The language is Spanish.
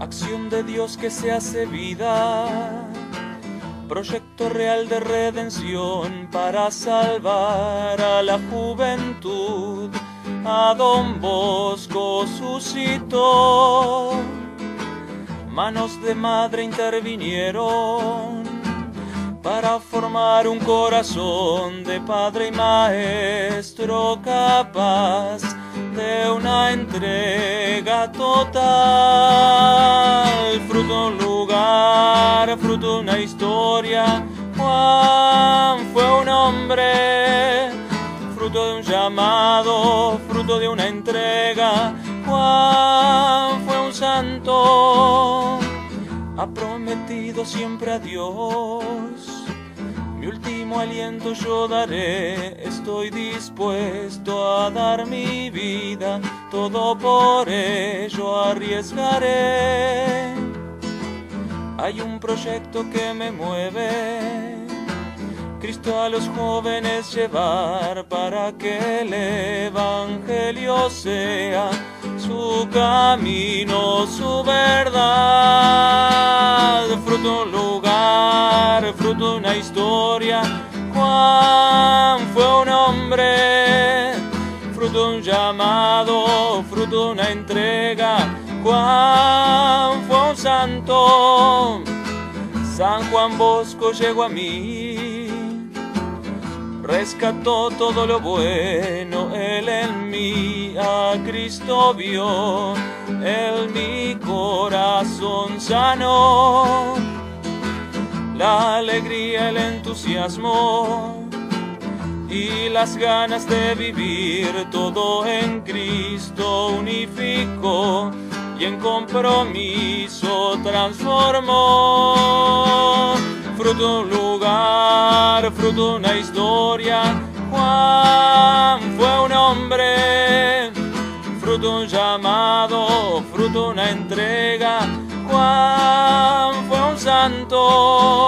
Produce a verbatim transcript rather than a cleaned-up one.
acción de Dios que se hace vida, proyecto real de redención para salvar a la juventud. A Don Bosco suscitó, manos de madre intervinieron para formar un corazón de padre y maestro capaz de una entrega total. Fruto de un lugar, fruto de una historia. Juan fue un hombre, fruto de un llamado, fruto de una entrega. Juan fue un santo, ha prometido siempre a Dios. Mi último aliento yo daré, estoy dispuesto a dar mi vida, todo por ello arriesgaré. Hay un proyecto que me mueve, Cristo a los jóvenes llevar para que el evangelio sea su camino, su verdad. Fruto de un lugar, fruto de una historia. Juan fue un hombre, fruto de un llamado, fruto de una entrega. Juan fue un santo, San Juan Bosco llegó a mí, rescató todo lo bueno, Él en mí a Cristo vio, Él mi corazón sanó, la alegría, el entusiasmo y las ganas de vivir, todo en Cristo unificó y en compromiso transformó. Fruto de un lugar, fruto de una historia. Juan fue un hombre, fruto de un llamado, fruto de una entrega. Juan fue un santo,